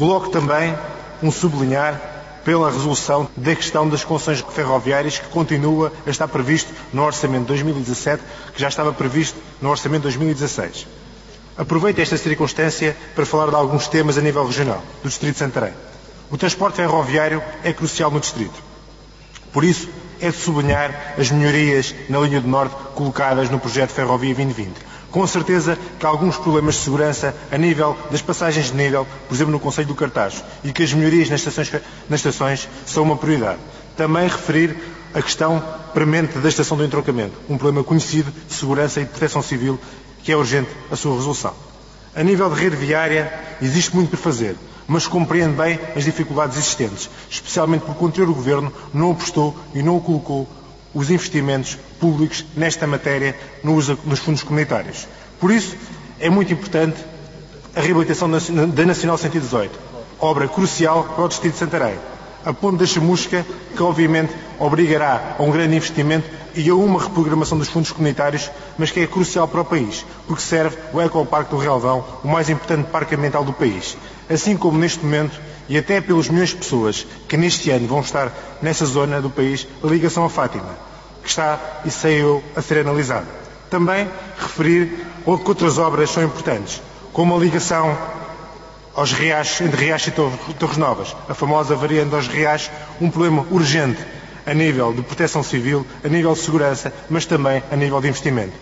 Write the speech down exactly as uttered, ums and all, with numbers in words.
Coloco também um sublinhar pela resolução da questão das concessões ferroviárias, que continua a estar previsto no Orçamento de dois mil e dezassete, que já estava previsto no Orçamento de dois mil e dezasseis. Aproveito esta circunstância para falar de alguns temas a nível regional, do Distrito de Santarém. O transporte ferroviário é crucial no Distrito. Por isso, é de sublinhar as melhorias na linha do Norte colocadas no projeto Ferrovia vinte vinte. Com certeza que há alguns problemas de segurança a nível das passagens de nível, por exemplo no Concelho do Cartacho, e que as melhorias nas estações, nas estações são uma prioridade. Também referir a questão premente da estação do entroncamento, um problema conhecido de segurança e de proteção civil, que é urgente a sua resolução. A nível de rede viária, existe muito por fazer, mas compreende bem as dificuldades existentes, especialmente porque o anterior Governo não apostou e não colocou os investimentos públicos nesta matéria nos fundos comunitários. Por isso, é muito importante a reabilitação da Nacional cento e dezoito, obra crucial para o Distrito de Santarém. A ponte da Chamusca, que obviamente obrigará a um grande investimento e a uma reprogramação dos fundos comunitários, mas que é crucial para o país, porque serve o Ecoparque do Relvão, o mais importante parque ambiental do país. Assim como neste momento, e até pelos milhões de pessoas que neste ano vão estar nessa zona do país, a ligação a Fátima, que está e saiu a ser analisada. Também referir que outras obras são importantes, como a ligação aos Riachos, entre Riachos e Torres Novas, a famosa variante aos Riachos, um problema urgente a nível de proteção civil, a nível de segurança, mas também a nível de investimento.